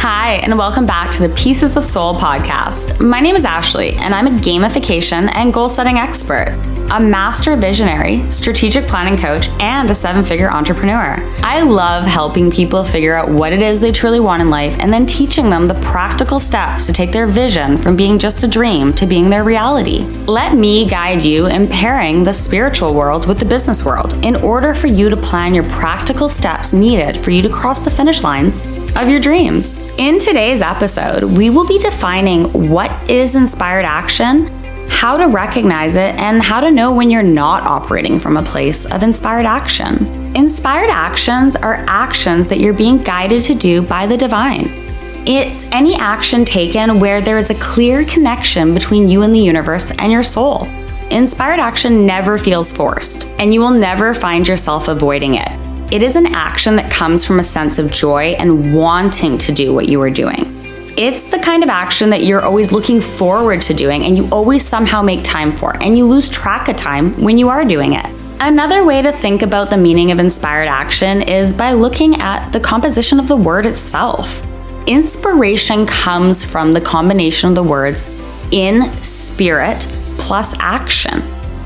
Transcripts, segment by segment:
Hi, and welcome back to the Pieces of Soul podcast. My name is Ashley, and I'm a gamification and goal-setting expert, a master visionary, strategic planning coach, and a 7-figure entrepreneur. I love helping people figure out what it is they truly want in life and then teaching them the practical steps to take their vision from being just a dream to being their reality. Let me guide you in pairing the spiritual world with the business world in order for you to plan your practical steps needed for you to cross the finish lines of your dreams. In today's episode, we will be defining what is inspired action, how to recognize it, and how to know when you're not operating from a place of inspired action. Inspired actions are actions that you're being guided to do by the divine. It's any action taken where there is a clear connection between you and the universe and your soul. Inspired action never feels forced, and you will never find yourself avoiding it. It is an action that comes from a sense of joy and wanting to do what you are doing. It's the kind of action that you're always looking forward to doing and you always somehow make time for, and you lose track of time when you are doing it. Another way to think about the meaning of inspired action is by looking at the composition of the word itself. Inspiration comes from the combination of the words in spirit plus action.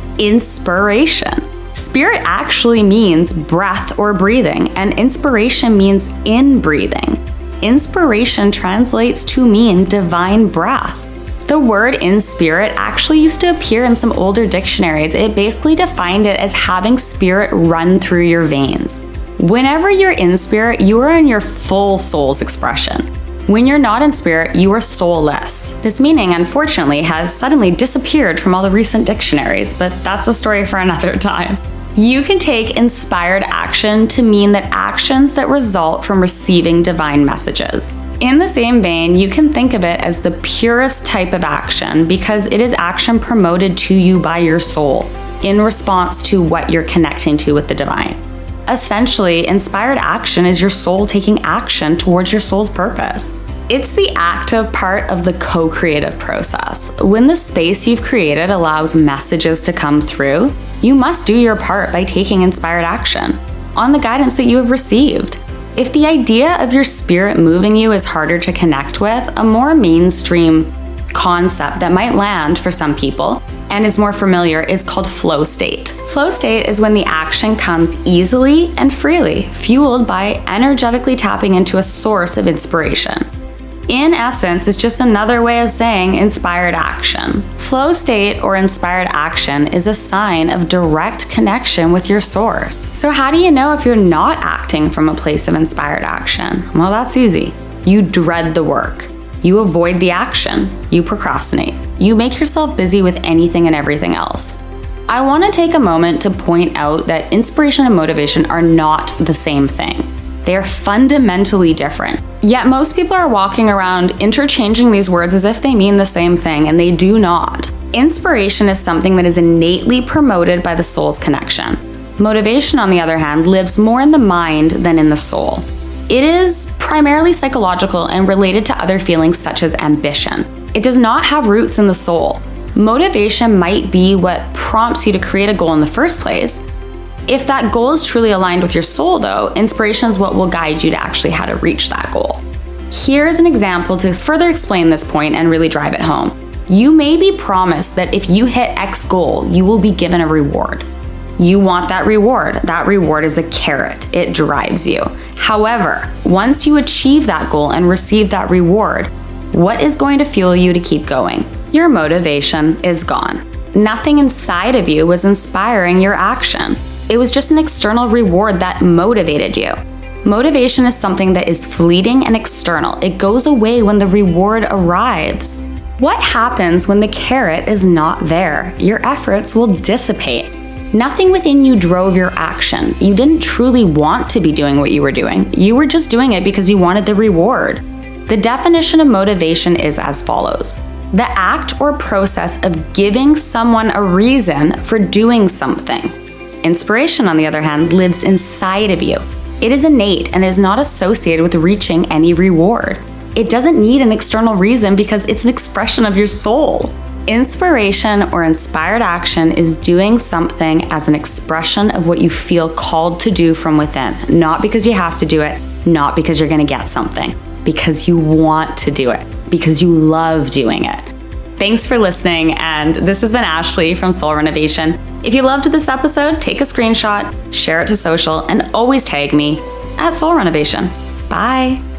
Inspiration. Spirit actually means breath or breathing, and inspiration means in breathing. Inspiration translates to mean divine breath. The word in spirit actually used to appear in some older dictionaries. It basically defined it as having spirit run through your veins. Whenever you're in spirit, you are in your full soul's expression. When you're not in spirit, you are soulless. This meaning, unfortunately, has suddenly disappeared from all the recent dictionaries, but that's a story for another time. You can take inspired action to mean that actions that result from receiving divine messages. In the same vein, you can think of it as the purest type of action because it is action promoted to you by your soul in response to what you're connecting to with the divine. Essentially, inspired action is your soul taking action towards your soul's purpose. It's the active part of the co-creative process. When the space you've created allows messages to come through, you must do your part by taking inspired action on the guidance that you have received. If the idea of your spirit moving you is harder to connect with, a more mainstream concept that might land for some people and is more familiar is called flow state. Flow state is when the action comes easily and freely, fueled by energetically tapping into a source of inspiration. In essence, it's just another way of saying inspired action. Flow state or inspired action is a sign of direct connection with your source. So how do you know if you're not acting from a place of inspired action? Well, that's easy. You dread the work. You avoid the action. You procrastinate. You make yourself busy with anything and everything else. I want to take a moment to point out that inspiration and motivation are not the same thing. They are fundamentally different. Yet most people are walking around interchanging these words as if they mean the same thing, and they do not. Inspiration is something that is innately promoted by the soul's connection. Motivation, on the other hand, lives more in the mind than in the soul. It is primarily psychological and related to other feelings such as ambition. It does not have roots in the soul. Motivation might be what prompts you to create a goal in the first place. If that goal is truly aligned with your soul, though, inspiration is what will guide you to actually how to reach that goal. Here's an example to further explain this point and really drive it home. You may be promised that if you hit X goal, you will be given a reward. You want that reward. That reward is a carrot. It drives you. However, once you achieve that goal and receive that reward, what is going to fuel you to keep going? Your motivation is gone. Nothing inside of you was inspiring your action. It was just an external reward that motivated you. Motivation is something that is fleeting and external. It goes away when the reward arrives. What happens when the carrot is not there? Your efforts will dissipate. Nothing within you drove your action. You didn't truly want to be doing what you were doing. You were just doing it because you wanted the reward. The definition of motivation is as follows: the act or process of giving someone a reason for doing something. Inspiration, on the other hand, lives inside of you. It is innate and is not associated with reaching any reward. It doesn't need an external reason because it's an expression of your soul. Inspiration or inspired action is doing something as an expression of what you feel called to do from within, not because you have to do it, not because you're going to get something. because you want to do it, because you love doing it. Thanks for listening, and this has been Ashley from Soul Renovation. If you loved this episode, take a screenshot, share it to social, and always tag me at Soul Renovation. Bye.